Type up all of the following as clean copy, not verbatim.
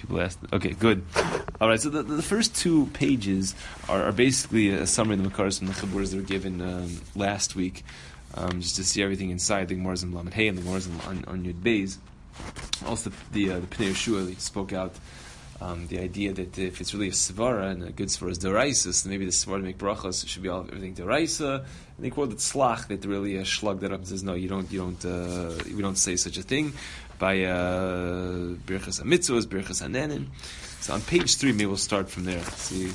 People asked. Okay, good. All right, so the first 2 pages are basically a summary of the Makaros and the Chaburas that were given last week, just to see everything inside. The Gemara's in Lamed Hey and the Gemara's on Yud Beis. Also, the Pnei Yeshua spoke out the idea that if it's really a svara and a good svara is deraisa, so maybe the svara to make brachas should be all everything deraisa. And they quoted Tzlach that really shlugged that up and says, no, we don't say such a thing by Birchas HaMitzvos, Birchas HaNenin. So on page 3, maybe we'll start from there. See.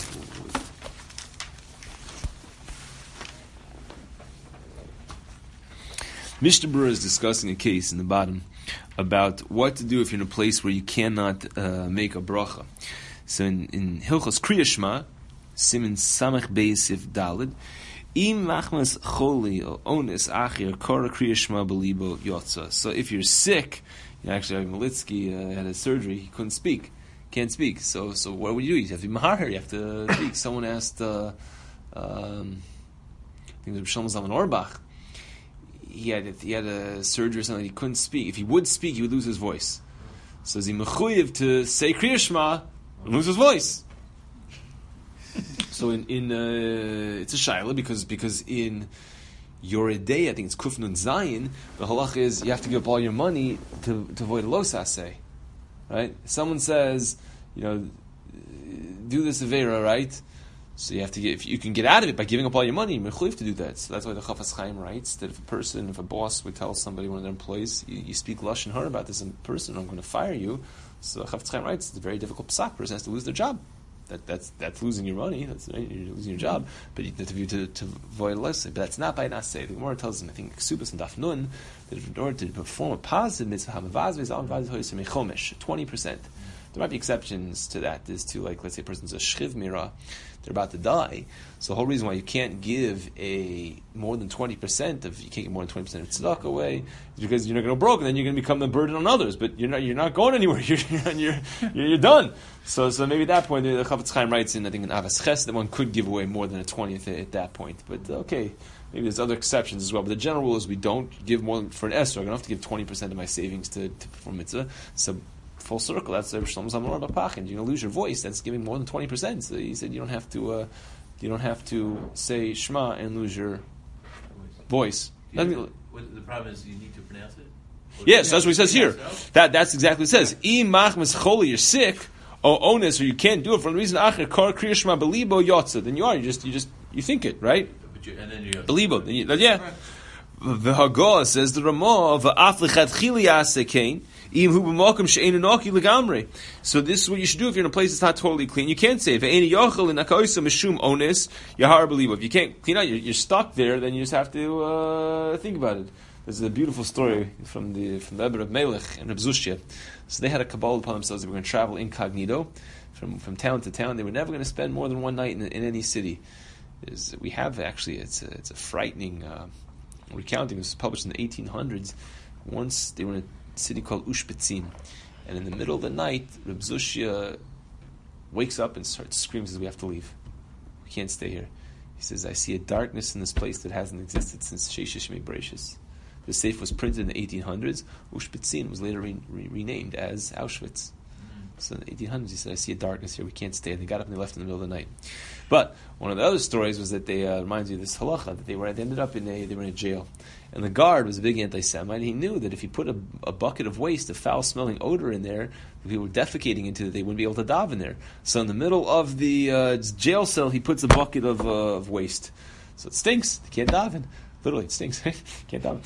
Mishnah Berurah is discussing a case in the bottom about what to do if you're in a place where you cannot make a bracha. So in Hilchos Kriya Shema, Siman Samach Beis Sif Daled, Im machmas choli or onis achir kora kriya shema belibo yotza. So if you're sick, actually Malitsky had a surgery, he couldn't speak, can't speak. So what would you do? You have to be mahar, you have to speak. Someone asked, I think it was Shlomo Zalman Auerbach. He had a surgery or something. He couldn't speak. If he would speak, he would lose his voice. So is he mechuyev to say kriya shema and lose his voice? So in it's a shaila because in Yoreh De'ah, I think it's Kuf Nun Zayin, the halach is you have to give up all your money to avoid a lo saseh, right? Someone says, do this avera, right? So you have to if you can get out of it by giving up all your money, you're mechuyev to do that. So that's why the Chafetz Chaim writes that if a boss would tell somebody, one of their employees, you speak lashon hara about this person, I'm going to fire you. So the Chafetz Chaim writes it's a very difficult psak. Person has to lose their job. That's losing your money. That's right, you're losing your job. But you have to avoid lesson. But that's not by naseh. The Gemara tells them, I think Ksubas and Daf Nun, that in order to perform a positive mitzvah, 20%. There might be exceptions to that. There's let's say a person's a shchiv mirah, they're about to die. So the whole reason why you can't give more than 20% you can't get more than 20% of tzedakah away is because you're not going to broke, and then you're going to become the burden on others. But you're not going anywhere. You're done. So maybe at that point the Chafetz Chaim writes in, I think in Avas Ches, that one could give away more than a 20th at that point. But okay, maybe there's other exceptions as well. But the general rule is we don't give more than, for an esrog. I don't have to give 20% of my savings to perform mitzvah. So full circle, that's Shlomo Zalman Auerbach, and you're going to lose your voice. That's giving more than 20%. So he said you don't have to say Shema and lose your voice. The problem is you need to pronounce it. Yes, that's what he says here. That's exactly what it says. Im machmas choli, you're sick, or onus, or you can't do it for the reason acher kar kriya shema belibo yotza. Then you think it, right? And then you belibo. Yeah. The Haggadah says the Ramah v'af lechat chili asekein. So this is what you should do if you're in a place that's not totally clean. You can't say if you can't clean out, you're stuck there. Then you just have to think about it. There's a beautiful story from the Rebbe of Melech and Reb Zushya. So they had a kabbalah upon themselves. They were going to travel incognito from town to town. They were never going to spend more than one night in any city. We have actually it's a frightening recounting. This was published in the 1800s. Once they were in a city called Ushpitzin, and in the middle of the night, Reb Zushya wakes up and starts screaming, says, "We have to leave. We can't stay here." He says, "I see a darkness in this place that hasn't existed since Sheshes Shmei Bereshis." The safe was printed in the 1800s. Ushpitzin was later renamed as Auschwitz. So in the 1800s, he said, "I see a darkness here. We can't stay." And they got up and they left in the middle of the night. But one of the other stories was that they reminds you of this halacha that they ended up they were in a jail, and the guard was a big anti-Semite. He knew that if he put a bucket of waste, a foul-smelling odor in there, that people were defecating into, that they wouldn't be able to daven in there. So in the middle of the jail cell, he puts a bucket of waste. So it stinks. They can't daven. Literally, it stinks. Can't daven.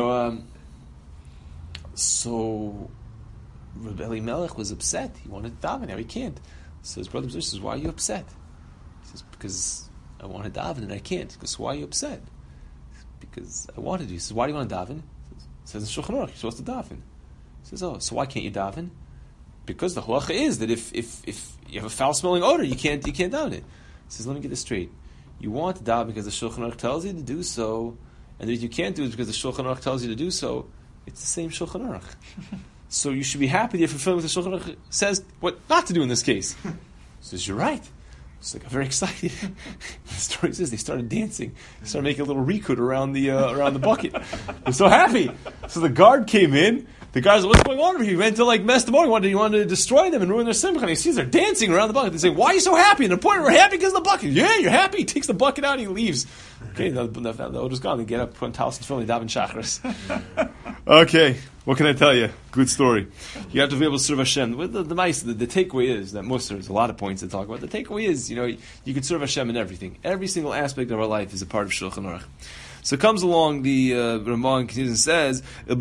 So Rebbe Elimelech was upset. He wanted to daven. Now he can't. So his brother says, "Why are you upset?" He says, "Because I want to daven and I can't." He goes, "Why are you upset?" "Because I wanted to." He says, "Why do you want to daven?" He says, "In Shulchan Aruch, you're supposed to daven." He says, "Oh, so why can't you daven?" "Because the halacha is that if you have a foul-smelling odor, you can't daven it." He says, "Let me get this straight. You want to daven because the Shulchan Aruch tells you to do so, and if you can't do it because the Shulchan Aruch tells you to do so, it's the same Shulchan Aruch. So you should be happy that you're fulfilling what the Shulchan Aruch says what not to do in this case." He says, "You're right. So they got very excited. The story says they started dancing. They started making a little rikud around the bucket. They're so happy. So the guard came in. The guy said, "What's going on over here? You went to mess them up. You wanted to destroy them and ruin their simcha." And he sees they're dancing around the bucket. They say, "Why are you so happy?" And they're pointing, "We're happy because of the bucket." "Yeah, you're happy." He takes the bucket out and he leaves. Okay, the odor's gone. They get up, put on talis and film, they daven shachris. Okay, what can I tell you? Good story. You have to be able to serve Hashem. The takeaway is that there's a lot of points to talk about. The takeaway is, you can serve Hashem in everything. Every single aspect of our life is a part of Shulchan Aruch. So comes along the Ramban continues and says,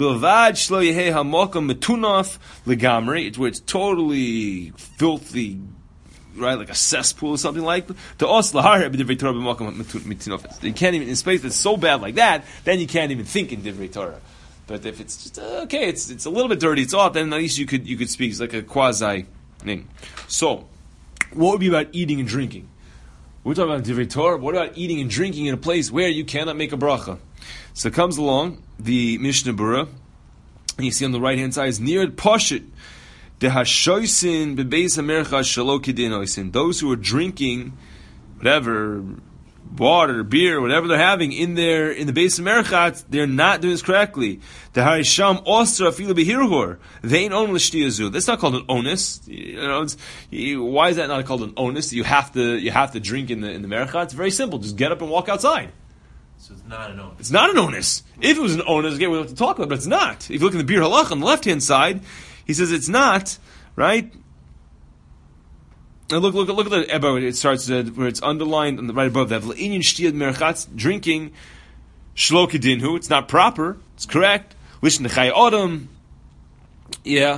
where it's totally filthy, right, like a cesspool or something like. You can't even in space that's so bad like that, then you can't even think in Divrei Torah. But if it's just okay, it's a little bit dirty, it's off, then at least you could speak. It's like a quasi thing. So, what would be about eating and drinking? We're talking about Divrei Torah. What about eating and drinking in a place where you cannot make a bracha? So comes along the Mishnah Berurah, and you see on the right hand side is near Poshet the Hashoisin bebeis hamercha shelo kedinoisin. Those who are drinking whatever water, beer, whatever they're having in the base of merchat, they're not doing this correctly. The harisham ostra afilu behirhur. They ain't on l'shtiyazu. That's not called an onus. Why is that not called an onus? You have to drink in the merchat. It's very simple. Just get up and walk outside. So it's not an onus. It's not an onus. If it was an onus, again, we have to talk about it, but it's not. If you look in the Bir Halach on the left hand side, he says it's not, right? And look at the Ebba. It starts where it's underlined on the right above that. Drinking shlo kedinhu. It's not proper. It's correct. Lishn nechai adam. Yeah.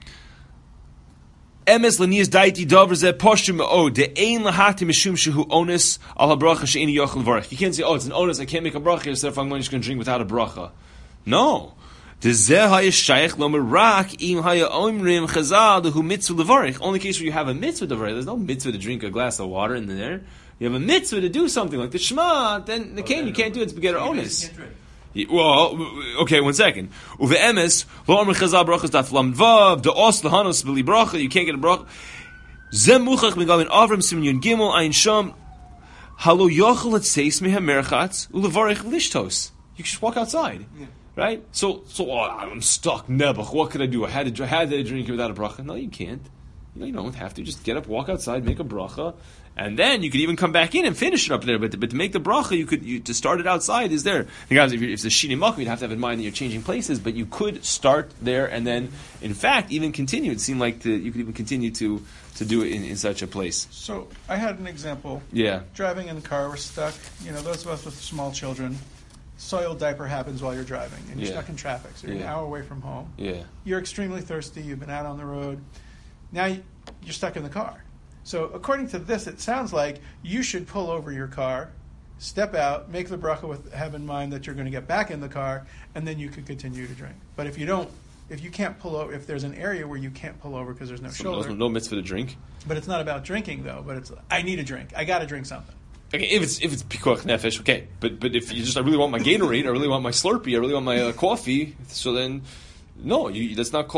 Emes lanias daiti davar zeh poshim o de ein lahati mishum shehu onus al habracha she'eni yochel varich. You can't say, it's an onus. I can't make a bracha, so if I'm just going to drink without a bracha. No. Only case where you have a mitzvah levarich. There's no mitzvah to drink a glass of water in there. You have a mitzvah to do something like the Shema. Then you can't do it. It's begetter onus. Well, okay, 1 second. Uve'emes lo amr chazal brachas daf lam vav the os lahanos b'li bracha. You can't get a bracha. Zem muchach megalin avram simin yun gimel ayin sham halo yochel et seis meha merchatz ulevarich lishtos. You can just walk outside. Yeah. Right? So I'm stuck. Nebuch. What could I do? I had to drink it without a bracha. No, you can't. You don't have to. Just get up, walk outside, make a bracha, and then you could even come back in and finish it up there. But to make the bracha, to start it outside is there. Guys, if it's a shini makom, you'd have to have in mind that you're changing places. But you could start there and then, in fact, even continue. It seemed like you could even continue to do it in such a place. So I had an example. Yeah. Driving in the car, we're stuck. Those of us with small children. Soiled diaper happens while you're driving, and you're stuck in traffic, so you're an hour away from home. Yeah. You're extremely thirsty, you've been out on the road. Now you're stuck in the car. So according to this, it sounds like you should pull over your car, step out, make the bracha have in mind that you're going to get back in the car, and then you can continue to drink. But if you can't pull over, if there's an area where you can't pull over because there's no shoulder. No mitzvah to drink. But it's not about drinking, though, but it's, I need a drink. I got to drink something. Okay, if it's pikuach nefesh, okay. But if you just, I really want my Gatorade, I really want my Slurpee, I really want my coffee, so then, no, you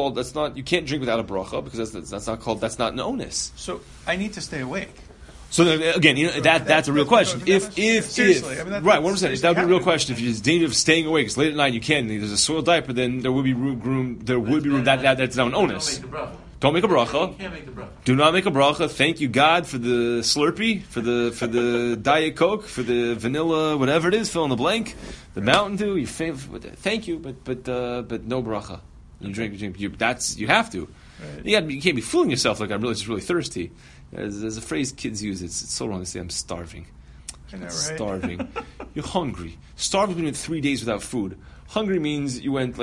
can't drink without a bracha, because that's not an onus. So I need to stay awake. So then, again, that's a real question. Seriously, right, what I'm saying is that would be a real question. If you're in danger of staying awake, it's late at night, you can't. There's a soiled diaper, then there would be room. There would be room. That's now an onus. Don't make a bracha. You can't make the bracha. Do not make a bracha. Thank you, God, for the Slurpee, for the Diet Coke, for the vanilla, whatever it is, fill in the blank, the Mountain Dew. Your favorite. Thank you, but no bracha. You drink. You have to. Right. You can't be fooling yourself like I'm really thirsty. There's a phrase kids use. It's so wrong to say I'm starving. I know, right? Starving. You're hungry. Starving means 3 days without food. Hungry means you went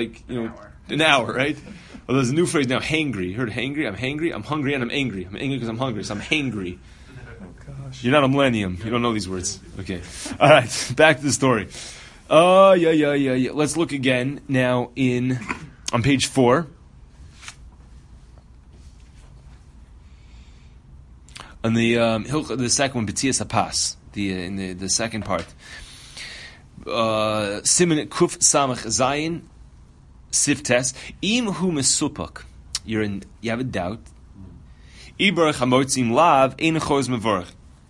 an hour, right? Well, there's a new phrase now, hangry. You heard hangry? I'm hangry. I'm hungry and I'm angry. I'm angry because I'm hungry, so I'm hangry. Oh, gosh. You're not a millennium. You don't know these words. Okay. All right. Back to the story. Yeah. Let's look again now on page 4. On the second one, B'tzias HaPas, in the second part. Siman Kuf Samach Zayin Siftes Im Hu Mesupak. You have a doubt. Ibarach Hamotzim Lav Ein Choz Mevorach.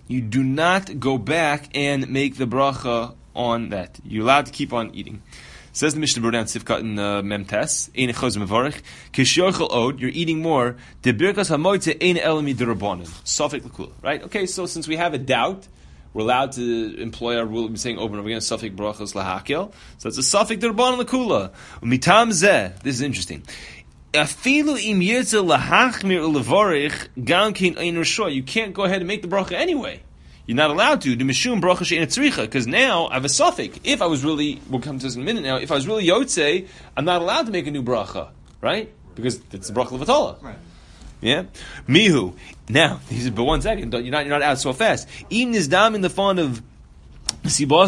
You do not go back and make the bracha on that. You're allowed to keep on eating. Says the Mishnah Berurah down Sifkat in Memtes, Ein Echoz Mevarich, Kishochel Od, you're eating more, De Birkas HaMoitze Ein Elami Derabanan, Safek L'Kula, right? Okay, so since we have a doubt, we're allowed to employ our rule, we're saying over and over again, Safek Brachos Lahakel, so it's a Safek Derabanan L'Kula. Mitam Zeh, this is interesting. Afilu im yirtze lahachmir ulevorich gam kein ein rishua. You can't go ahead and make the bracha anyway. You're not allowed to. The mishum bracha she'en tzricha, because now I have a suffix. If I was really, we'll come to this in a minute now. If I was really yotze, I'm not allowed to make a new bracha, right? Because it's the bracha levatala. Right. Yeah, mihu. Now, but 1 second, you're not out so fast. Im nizdam in the font of. Now,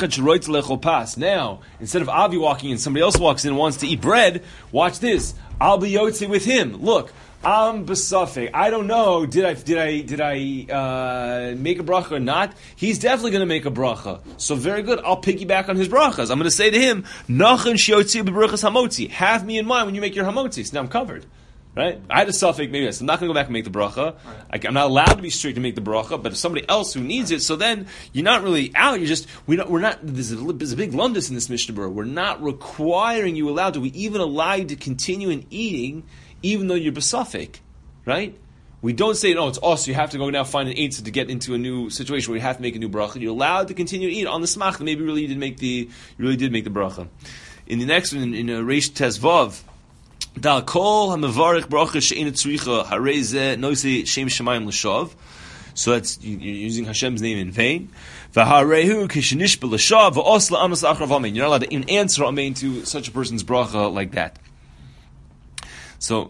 instead of Avi walking in, somebody else walks in and wants to eat bread. Watch this. I'll be yotze with him. Look, I'm besafek. I don't know. Did I make a bracha or not? He's definitely going to make a bracha. So very good. I'll piggyback on his brachas. I'm going to say to him, Nachon shiotzi b'brachas hamotzi. Have me in mind when you make your hamotzi. So now I'm covered. Right? I had a suffix, maybe I'm not going to go back and make the bracha. Right. I'm not allowed to be strict to make the bracha, but if somebody else who needs it, so then you're not really out. You're just we're not. There's a big lumdus in this Mishnah Berurah. We're not requiring you allowed to. We even allow you to continue in eating, even though you're besafek, right? We don't say, no, it's us. You have to go now find an eitzah to get into a new situation where you have to make a new bracha. You're allowed to continue to eat on the smach that maybe you really did make the bracha. In the next one, in Reish Tezvav. Dal kol hamavarich bracha she'ena tzricha harei zeh noisei shem shemayim l'shav. So that's you're using Hashem's name in vain. V'harehu kishenish b'l'shav v'os la'anos achrav amen. You're not allowed to even answer amen to such a person's bracha like that. So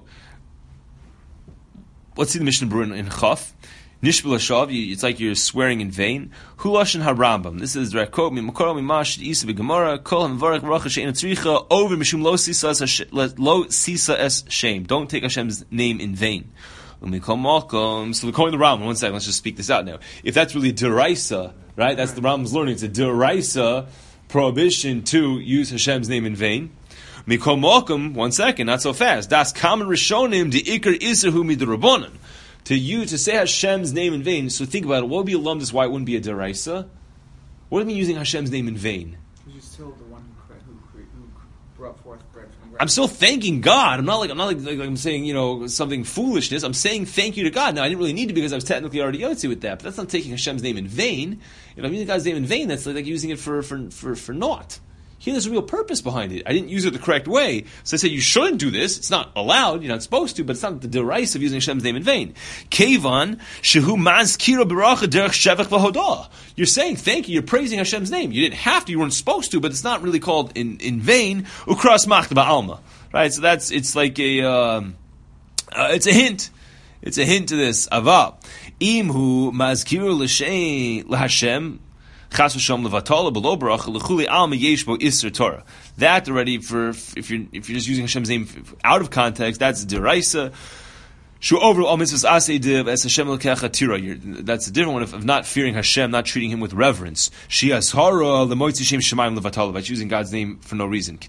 let's see the Mishnah Berurah in Chaf. Nish b'lashav, it's like you're swearing in vain. Hulashin harambam. This is direct quote. Mimakor mimash isa b'gemara. Kol hamavarich bracha she'ena tzricha over mishum lo sisa es shame. Don't take Hashem's name in vain. So we're calling the Rambam. 1 second, let's just speak this out now. If that's really deraisa, right? That's the Rambam's learning. It's a deraisa prohibition to use Hashem's name in vain. Mikol malkum. 1 second, not so fast. Das kamen rishonim the ikar isahu midrabanan. To say Hashem's name in vain, so think about it, what would be a lumdus, why it wouldn't be a deraisa? What do you mean using Hashem's name in vain? Because you're still the one who brought forth bread from the I'm still thanking God. I'm not like I'm saying, something foolishness. I'm saying thank you to God. Now, I didn't really need to because I was technically already yotzi with that, but that's not taking Hashem's name in vain. If I'm using God's name in vain, that's like using it for naught. Here, there's a real purpose behind it. I didn't use it the correct way, so I say you shouldn't do this. It's not allowed. You're not supposed to, but it's not the derais of using Hashem's name in vain. Kevan shehu mazkira b'racha derech shevach v'hodah. You're saying thank you. You're praising Hashem's name. You didn't have to. You weren't supposed to, but it's not really called in vain. Ukras machta ba'alma. Right. So it's like it's a hint. It's a hint to this. Ava imhu mazkira l'Hashem. That already, if you're just using Hashem's name out of context, that's deraisa. That's a different one of not fearing Hashem, not treating Him with reverence. It's using God's name for no reason.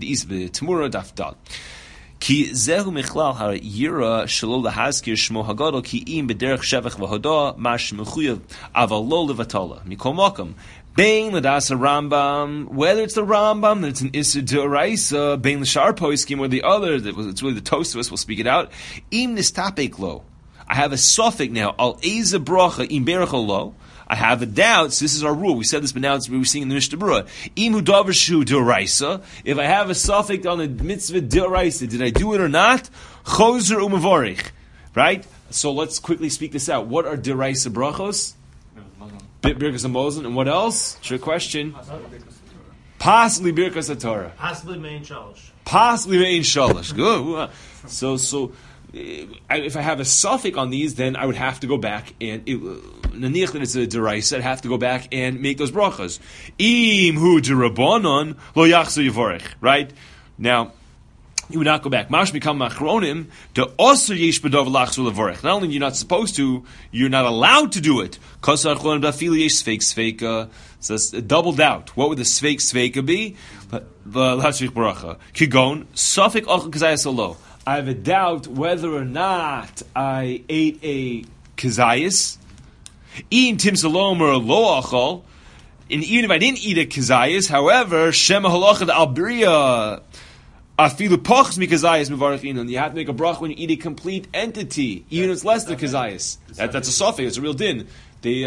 Ki zehu michlal ha'yira shelo lahazkir shmo hagadol ki im b'derech shevach v'hodah mash mechuyev aval lo levatala mikol makom bein l'das Rambam, whether it's the Rambam that it's an Isser D'Oraisa bein l'shar poiskim or the other it's really the Tosafos will speak it out im nistapek lo. I have a suffix now al eza bracha im berach lo. I have a doubt. So this is our rule. We said this, but now we're seeing in the Mishnah Berurah. Imu davar shu d'oraisa. If I have a suffix on the mitzvah d'oraisa, did I do it or not? Chozer umavorich. Right? So let's quickly speak this out. What are d'oraisa brachos? Birkas HaMazon. And what else? Trick question. Possibly Birkas HaTorah. Possibly Mein Shalosh. Possibly Mein Shalosh. Good. So if I have a suffix on these, then I would have to go back and naniach that it's a deraisa, I'd have to go back and make those brachas. Im hu derabanan lo yachzu yivorech. Right now, you would not go back. Mash become machronim the osir yesh b'dav lachzu levorech. Not only you're not supposed to, you're not allowed to do it. Kosar chronim dafil yesh sveik sveika. So it's a double doubt. What would the sveik sveika be? The lachzik bracha kigon suffix ochel kazayas alo. I have a doubt whether or not I ate a kazayas. Eating Tim Salom or Lo Achol, and even if I didn't eat a kazayas, however, Shema Halachad Albriya, Afilu Pochs Mikazayas Mivarachin, you have to make a brach when you eat a complete entity, even if it's less than kazayas. That's a suffix, it's a real din. They,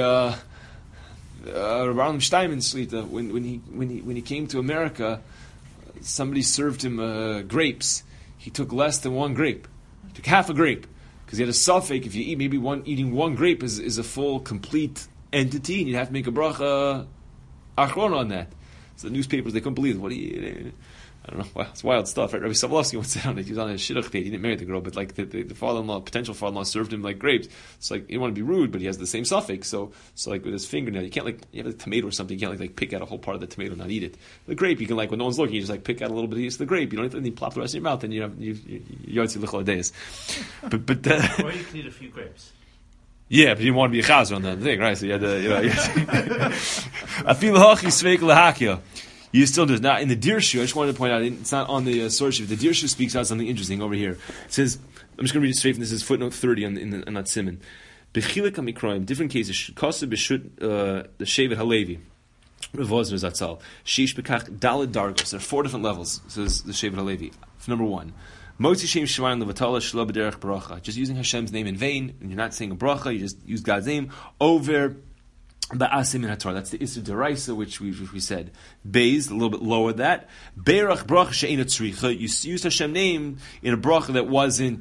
Rabbi Steinman Shlita, when he came to America, somebody served him grapes. He took less than one grape. He took half a grape. Because he had a suffix, if you eat eating one grape is a full, complete entity, and you'd have to make a bracha achrona on that. So the newspapers, they couldn't believe it. What do you... I don't know. Wow, it's wild stuff, right? Rabbi Sobolovsky once said on it. He was on a shidduch date. He didn't marry the girl, but like the father-in-law, potential father-in-law, served him like grapes. It's like you don't want to be rude, but he has the same suffix. So like with his fingernail, you can't you have a tomato or something. You can't like pick out a whole part of the tomato and not eat it. The grape, you can when no one's looking, you just like pick out a little bit of the grape. You don't have to plop the rest in your mouth, and you yotzi l'chol days. But or you can eat a few grapes. Yeah, but you didn't want to be a chazer on that thing, right? So you had to, Afil hachi sveik lahakya. You still do. Now, in the Dirshu, I just wanted to point out, it's not on the source sheet, the Dirshu speaks out something interesting over here. It says, I'm just going to read it straight from this, is footnote 30 in that Simon. Bechilik HaMikroim, different cases, Kosa B'shut, the Shevet HaLevi, Rav Wosner Zatzal, Sheish Bekach Daled Dargos, there are 4 different levels, says the Shevet HaLevi. Number 1, Motzi Shem Shemayin Levatala Shlo B'derech Bracha, just using Hashem's name in vain, and you're not saying a bracha, you just use God's name, over Ba'asim in HaTorah. That's the Isser Deraisa, which we said. Beis, a little bit lower that. Beirach bracha she'ena tzricha. You used Hashem name in a bracha that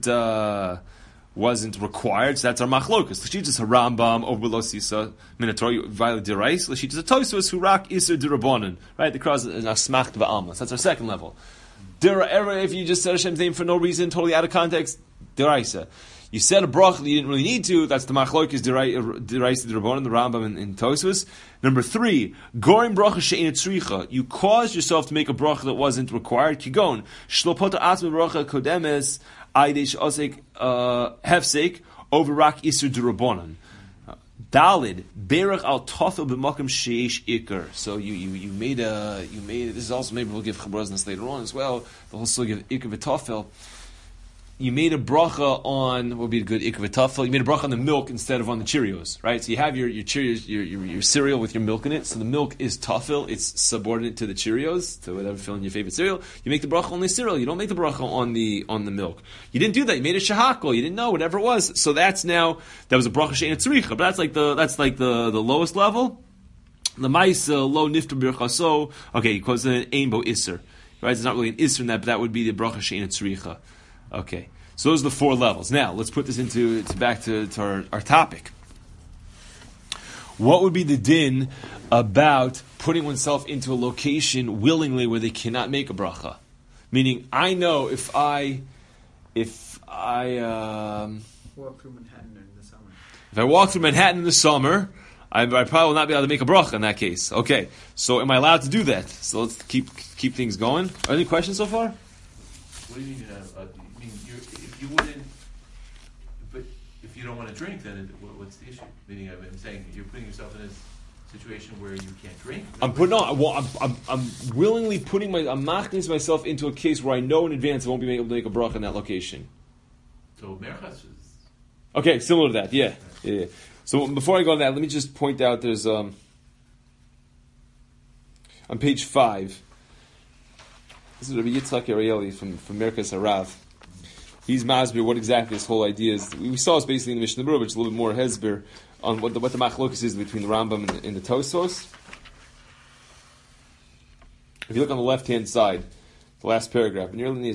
wasn't required. So that's our machlokas. L'shitas HaRambam over below Sisa min HaTorah. You violate Deraisa. L'shitas HaTosos Hurak Isser Derabanan. Right? The cross is Asmacht Va'almas. That's our second level. If you just said Hashem's name for no reason, totally out of context, Deraisa. You said a bracha that you didn't really need to. That's the machlokes deraisa the Rabbanan, the Rambam in Tosfos. Number 3, gorim bracha she'ena tzricha. You caused yourself to make a bracha that wasn't required. Kigon shlopota atzma bracha kodemes aidesh osek hefsek over rak iser derabanan. Dalid berach al tofel b'makom sheish ikar. So you made this is also maybe we'll give chabroznas later on as well. They'll also give ikar v'tofel. You made a bracha on what would be a good ikar v'tafel. You made a bracha on the milk instead of on the Cheerios, right? So you have your Cheerios, your cereal with your milk in it. So the milk is tafel; it's subordinate to the Cheerios, to whatever filling your favorite cereal. You make the bracha on the cereal. You don't make the bracha on the milk. You didn't do that. You made a shahakol. You didn't know whatever it was. So that was a bracha she'ena tzricha. But that's like the lowest level. The ma'isa lo nifter birchaso. Okay, he calls it an einbo iser. Right? It's not really an iser in that, but that would be the bracha she'ena tzricha. Okay, so those are the 4 levels. Now, let's put this back to our topic. What would be the din about putting oneself into a location willingly where they cannot make a bracha? Meaning, I know if I walk through Manhattan in the summer. If I walk through Manhattan in the summer, I probably will not be able to make a bracha in that case. Okay, so am I allowed to do that? So let's keep things going. Are there any questions so far? What do you mean? If you wouldn't, but if you don't want to drink, then what's the issue? Meaning, I'm saying you're putting yourself in a situation where you can't drink. I'm willingly I'm machnis myself into a case where I know in advance I won't be able to make a bracha in that location. So merchas is okay, similar to that. Yeah. So before I go on that, let me just point out there's on page 5. This is Rabbi Yitzchak Arieli from Merkaz Harav. He's masbir what exactly this whole idea is. We saw this basically in the Mishnah Berurah, but it's a little bit more hezber on what the machlokas is between the Rambam and the Tosfos. If you look on the left-hand side, the last paragraph, they're going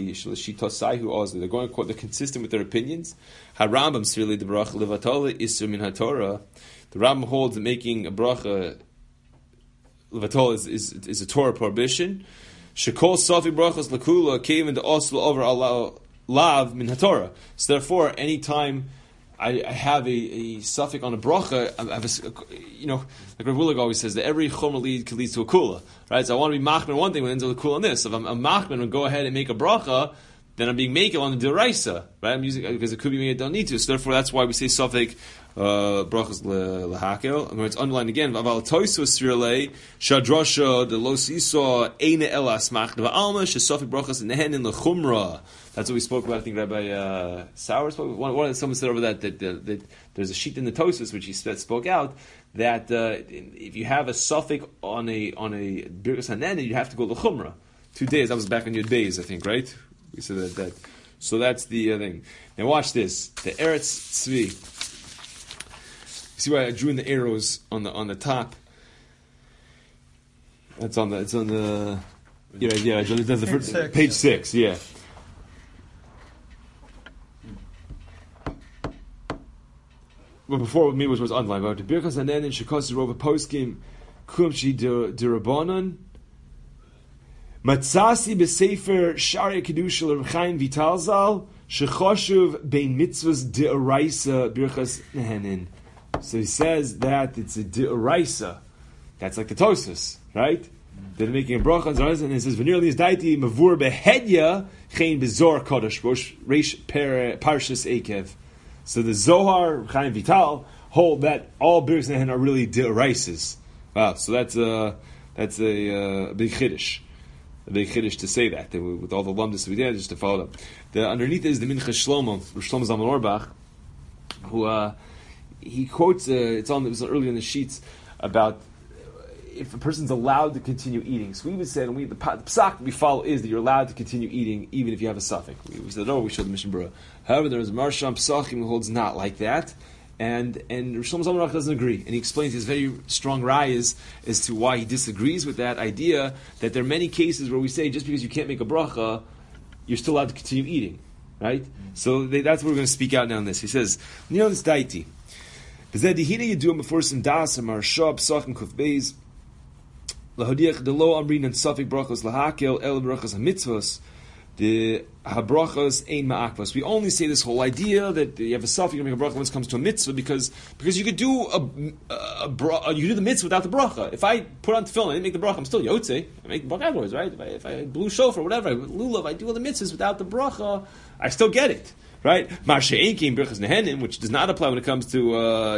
consistent with their opinions. Harambam sirli the bracha levatala isur min haTorah. The Rambam holds that making a bracha levatala is a Torah prohibition. Shekol safi brachas lakula came into oslo over Allah lav min haTorah. So therefore, anytime I have a suffix on a bracha, I have like Rav Willig always says that every chomer lead leads to a kula, right? So I want to be machmer one thing, but ends with a kula on this. So if I'm machmer and go ahead and make a bracha, then I'm being makel on the deraisa, right? I'm using because it could be made don't need to. So therefore, that's why we say safek brachas lehakel. And it's underlined again. Aval toisos svirlei shadrasha the los isa eine elas mach the alma shesafek brachas nehen in lechumra. That's what we spoke about. I think Rabbi Sauer spoke. Someone said over that there's a sheet in the Tosos which he spoke out that if you have a suffix on a birkas hanen, you have to go to chumrah 2 days. That was back on your days, I think, right? We said that. So that's the thing. Now watch this. The Eretz Tzvi. You see why I drew in the arrows on the top? It's on the page 6. Yeah. But before me was underlined. But the birkas hanen in shekos rova poskim kumshi derabanan. Matzasi b'sefer Shari Kedusha Reb Chaim Vital Zal shechoshuv bein mitzvahs de'oraisa birchas nehenin. So he says that it's a de'oraisa. That's like the Tosfos, right? They're making a bracha and it says v'nirli is daiti mavur behedya chein bezor kodesh reish parshas ekev. So the Zohar Reb Chaim Vital hold that all birchas nehenin are really de'oraisas. Wow, so that's a big chiddush. A big chiddush to say that with all the lumdus we did, just to follow up. The underneath is the Minchas Shlomo, Shlomo Zalman Auerbach, who he quotes. It was early in the sheets about if a person's allowed to continue eating. So we would say, the psak we follow is that you're allowed to continue eating even if you have a suffix. We said, we showed the Mishnah Berurah. However, there is Marsham Psachim who holds not like that. And Shlomo Zalman Auerbach doesn't agree, and he explains his very strong rayas as to why he disagrees with that idea that there are many cases where we say just because you can't make a bracha, you're still allowed to continue eating, right? So that's what we're going to speak out now on this. He says, this daiti. B'zedihina yedua meforsim das amarsha psachim kuf beis lahodiach de lo amrin and safik brachos lahakel el brachos hamitzvos. The habrachas ein ma'akvas. We only say this whole idea that you have a suffix, you make a bracha when it comes to a mitzvah because you could do you could do the mitzvah without the bracha. If I put on tefillin, I didn't make the bracha, I'm still yotzei. I make the bracha afterwards, right? If I blew shofar, whatever, lulav, I do all the mitzvahs without the bracha, I still get it, right? Marshe einkim brachas nehenim, which does not apply when it comes to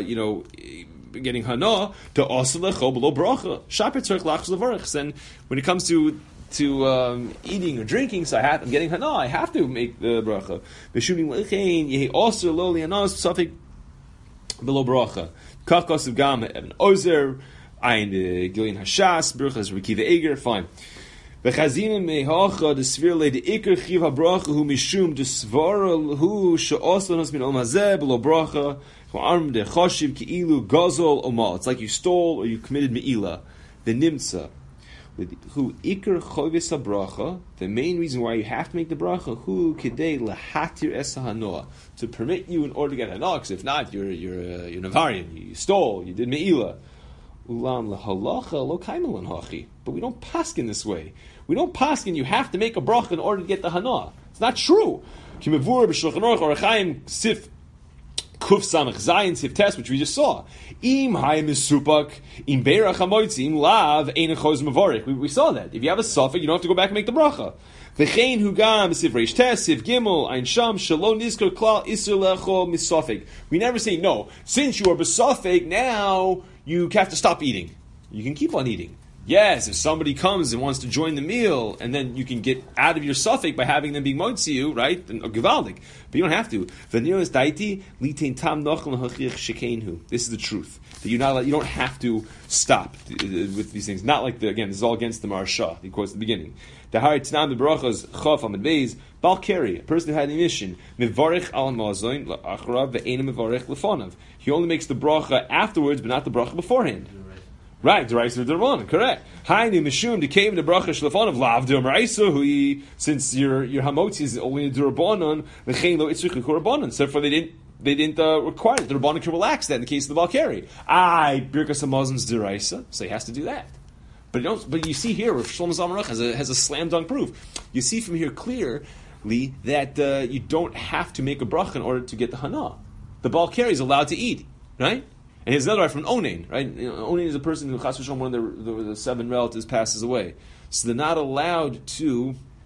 getting hana to also lecho below bracha. Shaper tzarich lachos levarich. And when it comes to eating or drinking, so I'm getting hana, I have to make the bracha. B'shumim lechein yehi osir lo lianos safik below bracha. Kakos of gam Evan Ozer, ein Gillian Hashas, brachas Rekiva Eger, fine. B'chazinim mehacha the svir le the ikar chiv habracha hu mishum the svara hu she'oslanos min olam hazeh below bracha arm de choshiv ki'ilu gazol omal. It's like you stole or you committed me'ilah. The nimtza. Who ikar chovis bracha? The main reason why you have to make the bracha who kidei lahatir es hanoah, to permit you in order to get hanoah. Because if not, you're Navarian. You stole. You did me'ilah. Ulam lahalacha lo kaimelan hachi. But we don't paskin this way. We don't paskin. You have to make a bracha in order to get the hanoah. It's not true. Kimavur b'shulchan aruch orachaim sif Kuf Samach Zayin Sif Test, which we just saw. Im Hayim is Supak, Im Beirach Hamoitzim, Lav, Ein Choz Mavorich. We saw that. If you have a suffix, you don't have to go back and make the bracha. V'chein Hugam, Sif Reish Test, Sif Gimel, Ein Sham, Shalom Nizkar Klal, Isser Lecho, Misofik. We never say, no, since you are Besofik, now you have to stop eating. You can keep on eating. Yes, if somebody comes and wants to join the meal, and then you can get out of your suffix by having them being moitzi you, right? Or givaldik. But you don't have to. This is the truth. That you don't have to stop with these things. Not like this is all against the Maharsha. He quotes at the beginning. The Tanam the Barachas Chaf Amid Beis Balkari, a person who had an mission, Mivarich al Mazoin Achrav ve'enim Mivarich lefonav. He only makes the bracha afterwards, but not the bracha beforehand. Right, D'Oraisa D'Rabbanan, correct. Hainu Mishum D'Kevin the bracha shlefon of Lav D'Oraisa, who since your hamotzi is only a D'Rabbanan, L'chein lo itzrich l'Korbanan. So therefore they didn't require it. The Rabbanan can relax that in the case of the Balkari. Birkas Hamazon's D'Oraisa, so he has to do that. But you see here, Rav Shlomo Zalman Auerbach has a slam dunk proof. You see from here clearly that you don't have to make a bracha in order to get the hana. The Balkari is allowed to eat, right? And here's another right from Onain, right? Onain is a person who, chas v'shalom, one of the 7 relatives passes away. So they're not allowed to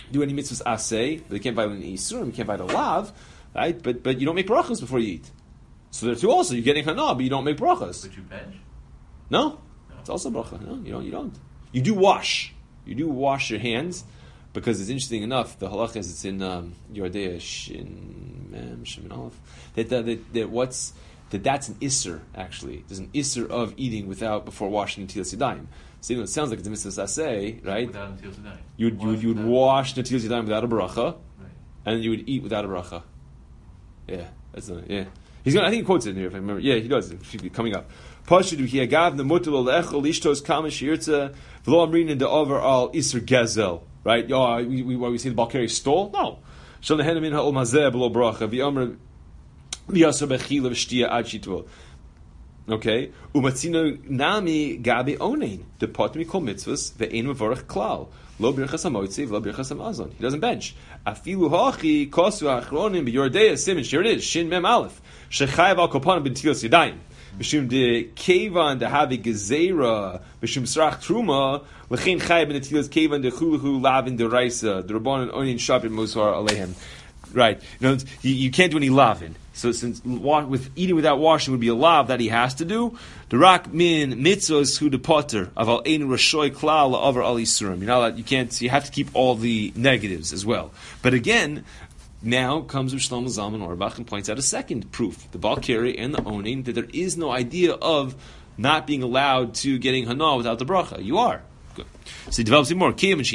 do any mitzvahs aseh, but they can't violate any isurim, you can't violate a lav, right? But you don't make brachas before you eat. So there too also, you're getting hana, but you don't make brachas. But you bench? No, it's also bracha. No, you don't. You do wash. You do wash your hands, because it's interesting enough, the halach is, it's in Yordea Shin Mem Shin Aleph, that's an isser, actually. There's an isser of eating before washing Netilas Yadayim. So it sounds like it's a mitzvah aseh, right? Without Netilas Yadayim. You would wash Netilas Yadayim without a bracha, Right. and you would eat without a bracha. Yeah, that's not, yeah. I think he quotes it in here, if I remember. Yeah, he does. It should be coming up. Pashudu hi agav nemutel lechol lishtos kama shirtza v'lo amrin in the overall iser gezel. Right? We say the Balkari stole? No. Shal nehenem min ha'ol mazeh below bracha v'yomer v'yasar bechila v'shtia ad shitvo. Okay? Umatzino nami gabi onein the potmi kol mitzvahs ve'ein mevorach klal. Lo birchas hamotzi v'lo birchas hamazon. He doesn't bench. Afilu hachi kosu achronim b'yordei simin. Here it is. Shin mem aleph. Shechayev al kopanim b'netilas yadayim. B'shum de kevan de havi gezera b'shum srach truma l'chein chayev b'netilas kevan de chuluhu lavin de raisa the rabbanon onin shabbat musar alehem. Right, you can't do any lavin. So since with eating without washing would be a lav that he has to do, the rak min mitzvos hu de potter aval ein rashoy klal la'avar al yisurim. You have to keep all the negatives as well. But again, now comes Shlomo Zalman Auerbach and points out a second proof, the Balkari and the Onin, that there is no idea of not being allowed to getting hana without the bracha. You are. Good. So he develops it more.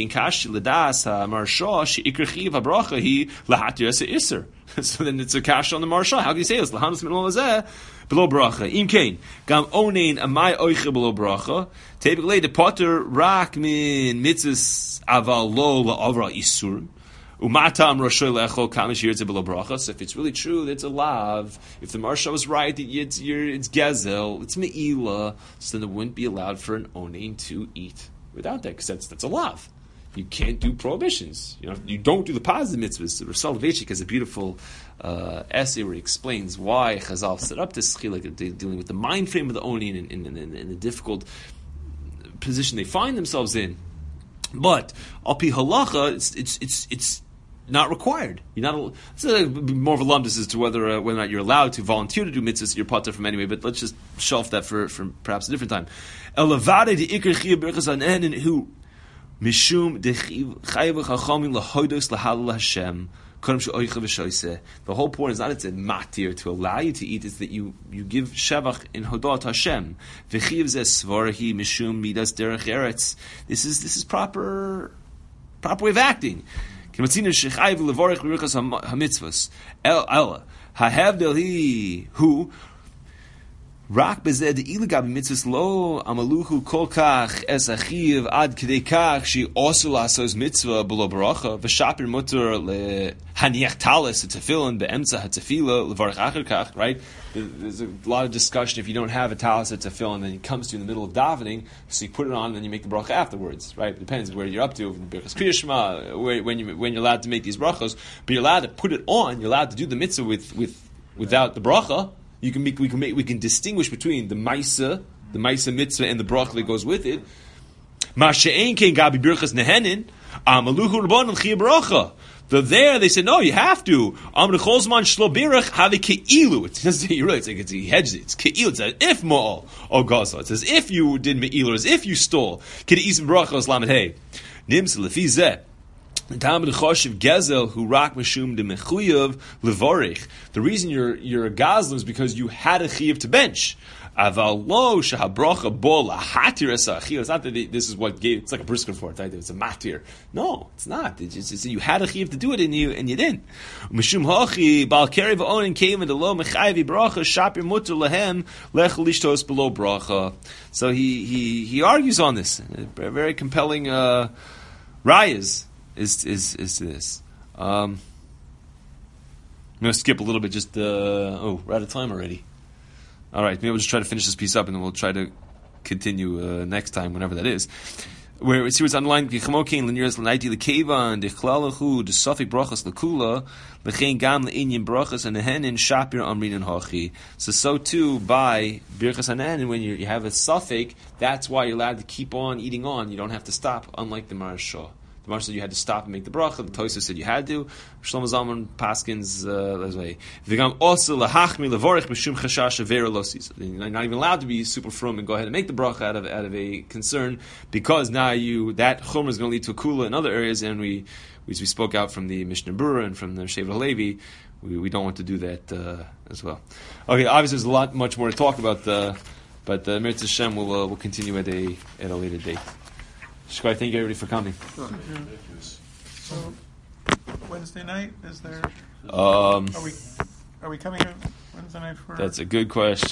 So then it's a kash on the marsha. How can you say this? Below bracha. Imkain. Gam onein amai oiche below bracha. Typically the potter rak min mitzvahs aval lo la'avra isurim. Umatam roshoy le'echol kamish yirtze below bracha. So if it's really true, it's a lav. If the marsha was right, it's gezel, it's me'ila. So then it wouldn't be allowed for an onein to eat without that, because that's a lav. You can't do prohibitions. You don't do the positive mitzvahs. Rav Soloveitchik has a beautiful essay where he explains why Chazal set up this chilek, dealing with the mind frame of the onin in the difficult position they find themselves in. But al pi halacha, it's not required. You're not. It's more of a lumdus as to whether or not you're allowed to volunteer to do mitzvahs. You're potter from anyway. But let's just shelf that for perhaps a different time. Elavade the ikar chiyuv berachas hanen who. Mishum dechayiv chachamim lahodos lahalal Hashem kodem she'oicha v'shoiseh. The whole point is not it's a matir to allow you to eat; it's that you give shevach in hodot Hashem. V'chiv zeh svarahi mishum midas derech eretz. This is proper way of acting. K'matzina shechayiv levorech b'ruchas hamitzvos. Ella hahevdel hi hu. Rak bezeh de iligab mitzvahs lo amaluhu kol kach es achiv ad kidei kach she also lasos mitzvah below bracha v'shapir mutter le haniach talis tefillin beemtza hatefila levarach acher kach. Right? There's a lot of discussion if you don't have a talis tefillin, then it comes to you in the middle of davening, so you put it on and then you make the bracha afterwards. Right? It depends where you're up to. In the Birchas Kriya Shema, when you're allowed to make these brachos, but you're allowed to put it on. You're allowed to do the mitzvah without the bracha. We can distinguish between the Maisa mitzvah, and the bracha that goes with it. Masha'ein kein gabi birchas nehenin amaluhu rabbanon chiyah bracha. There they said no, you have to. Amr cholzman shlo birach have keilu. It doesn't say really. It's like he hedges it. It's keilu. It's as if ma'al or gaza. It's as if you did me'ilu, as if you stole. Kid isim brachos lamed hey nims lefi zeh. The Talmud Choshev Gezel who rak mishum de mechuyev levorich. The reason you're a gazlan is because you had a chiyuv to bench. Aval lo shehabracha bo lahatir esachiyuv. It's not that this is what gave. It's like a brisker for it. Right? It's a matir. No, it's not. It's just you had a chiyuv to do it and you didn't. Mishum hachi bal keri va'onin came into lo mechayvi bracha shapir mutter lehem lech lishtos below bracha. So he argues on this. A very compelling rayas. Is this? I'm going to skip a little bit. We're out of time already. All right, maybe we'll just try to finish this piece up, and then we'll try to continue next time, whenever that is. Where we see what's underlined: "Kichamokein l'niras l'naiti l'keva and dechlalachu the sofik brachas l'kula l'chein gam l'inyan brachas and nehenin shapir amrin and hachi." So too by birchas hanen, when you have a sofik, that's why you're allowed to keep on eating on. You don't have to stop, unlike the marashah. The Ramah said you had to stop and make the bracha. The Tosfos said you had to. Shlomo Zalman Paskins this way. V'gam also lahachmi levorich mishum chashash avera losis. You're not even allowed to be super frum and go ahead and make the bracha out of a concern, because now that chumrah is going to lead to a kula in other areas, and we spoke out from the Mishnah Berurah and from the Shevet Halevi. We don't want to do that as well. Okay, obviously there's much more to talk about, but the Mirz Hashem will continue at a later date. Shkoi, thank you everybody for coming. So Wednesday night, is there? Are we coming here Wednesday night for? That's a good question.